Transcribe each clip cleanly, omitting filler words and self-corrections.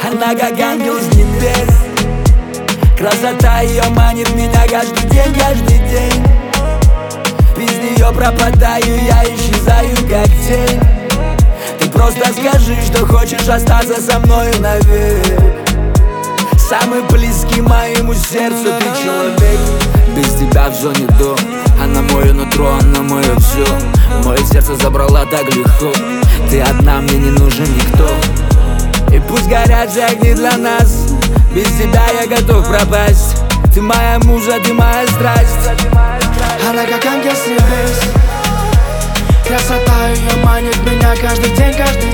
Она как ангел с небес. Красота ее манит меня каждый день. Без нее пропадаю, я исчезаю как тень. Ты просто скажи, что хочешь остаться со мною навек. Самый близкий моему сердцу ты человек. Без тебя в зоне до. Она мое нутро, она мое все. Мое сердце забрала так легко. Ты одна, мне не нужен никто. И пусть горят все огни для нас, без тебя я готов пропасть. Ты моя муза, ты моя страсть. Она как ангел с небес. Красота ее манит меня каждый день.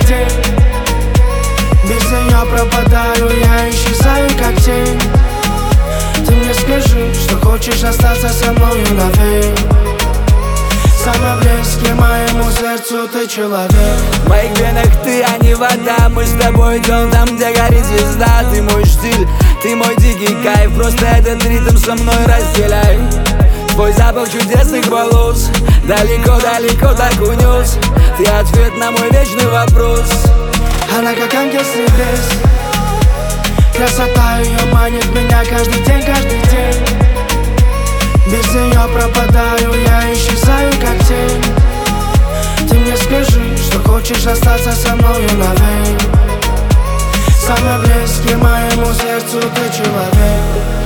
Без нее пропадаю, я исчезаю как тень. Ты мне скажи, что хочешь остаться со мною навек. Самый близкий моему сердцу ты человек. В моих венах ты, а не вода. Мы с тобой идем там, где горит звезда. Ты мой штиль, ты мой дикий кайф. Просто этот ритм со мной разделяй. Твой запах чудесных волос далеко так унес. Ты ответ на мой вечный вопрос. Она как ангел с небес. Красота ее манит меня каждый день. Без нее пропадаю, я исчезаю как тень. Ты мне скажи, что хочешь остаться со мною навек. Самый близкий моему сердцу ты человек.